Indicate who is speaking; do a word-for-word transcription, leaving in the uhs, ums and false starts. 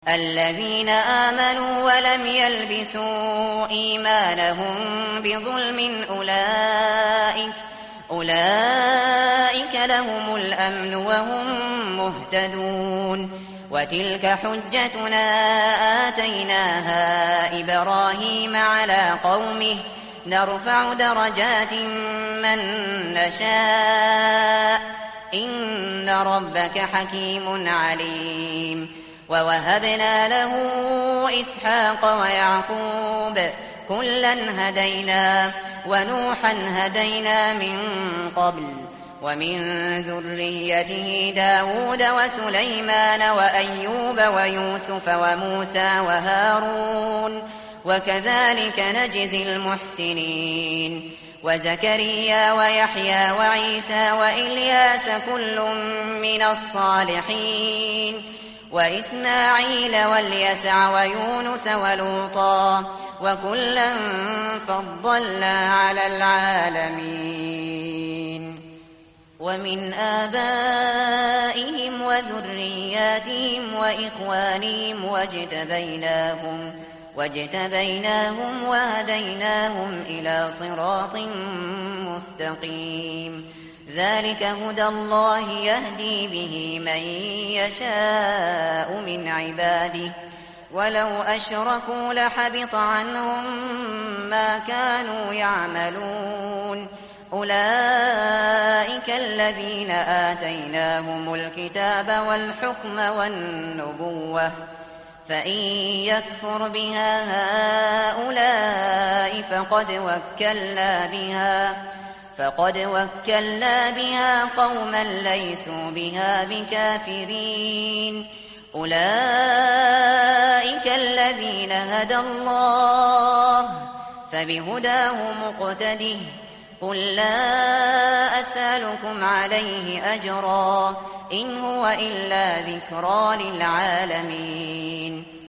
Speaker 1: الذين آمنوا ولم يلبسوا إيمانهم بظلم أولئك أولئك لهم الأمن وهم مهتدون. وتلك حجتنا آتيناها إبراهيم على قومه نرفع درجات من نشاء إن ربك حكيم عليم. ووهبنا له إسحاق ويعقوب كلا هدينا ونوحا هدينا من قبل ومن ذريته داود وسليمان وأيوب ويوسف وموسى وهارون وكذلك نجزي المحسنين. وزكريا ويحيى وعيسى وإلياس كل من الصالحين وإسماعيل واليسع ويونس ولوطا وكلا فضلنا على العالمين. ومن آبائهم وذرياتهم وإخوانهم واجتبيناهم واجتبيناهم وهديناهم إلى صراط مستقيم. ذلك هدى الله يهدي به من يشاء من عباده ولو أشركوا لحبط عنهم ما كانوا يعملون. أولئك الذين آتيناهم الكتاب والحكم والنبوة فإن يكفر بها هؤلاء فقد وكلنا بها فقد وكلنا بها قوما ليسوا بها بكافرين. أولئك الذين هدى الله فبهداه مقتده. قل لا أسألكم عليه أجرا إن هو إلا ذكرى للعالمين.